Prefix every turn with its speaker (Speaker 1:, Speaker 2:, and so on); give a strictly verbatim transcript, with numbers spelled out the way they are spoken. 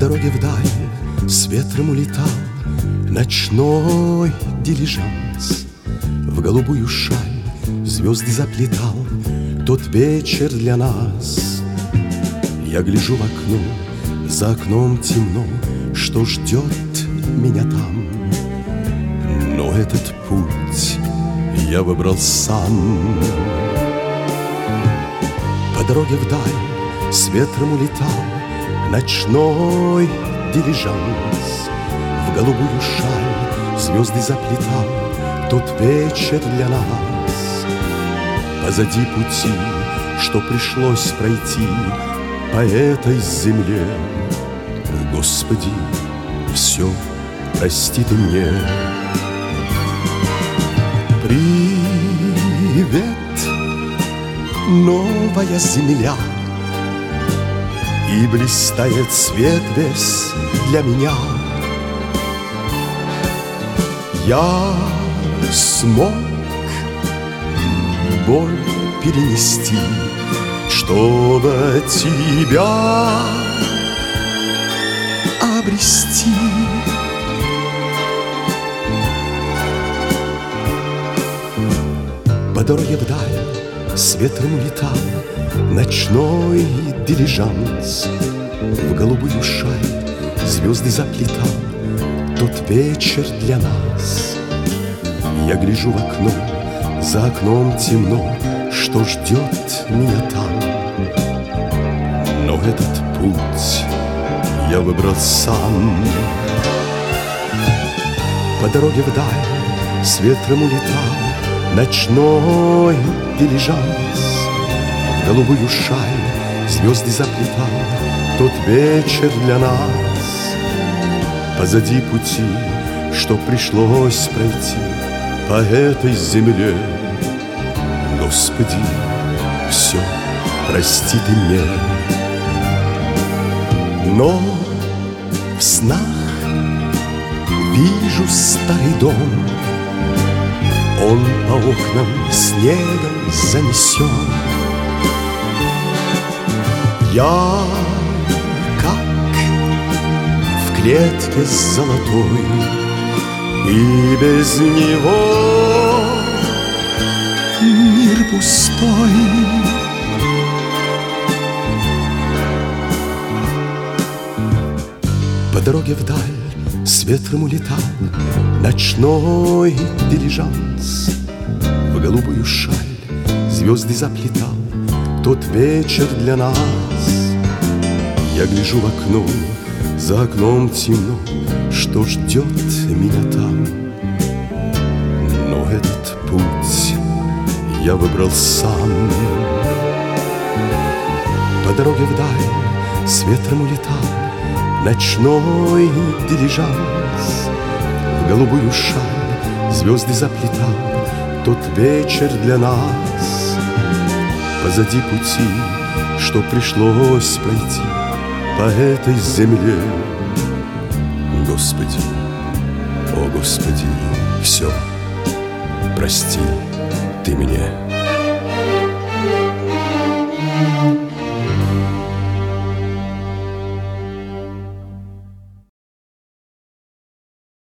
Speaker 1: дороге вдаль с ветром улетал ночной дилижанс. В голубую шаль звезды заплетал тот вечер для нас. Я гляжу в окно, за окном темно, что ждет меня там. Но этот путь я выбрал сам. По дороге вдаль с ветром улетал ночной дилижанс. В голубую шаль звезды заплетал тот вечер для нас. Позади пути, что пришлось пройти по этой земле, Господи, все прости ты мне. Привет, новая земля, и блистает свет весь для меня. Я смог боль перенести, чтобы тебя обрести. По дороге вдаль с ветром улетал ночной дилижанс. В голубую шаль звезды заплетал тот вечер для нас. Я гляжу в окно, за окном темно, что ждет меня там. Но этот путь я выбрал сам. По дороге вдаль с ветром улетал ночной дилижанс. В голубую шаль звезды заплетал тот вечер для нас. Позади пути, что пришлось пройти по этой земле, Господи, все прости ты мне. Но в снах вижу старый дом, он по окнам снегом занесен. Я как в клетке золотой, и без него мир пустой. По дороге вдаль с ветром улетал ночной дилижанс. В голубую шаль звезды заплетал тот вечер для нас. Я гляжу в окно, за окном темно, что ждет меня там. Но этот путь я выбрал сам. По дороге вдаль с ветром улетал ночной дилижанс. В голубую шаль звезды заплетал тот вечер для нас. Позади пути, что пришлось пройти по этой земле, Господи, о Господи, все прости ты мне.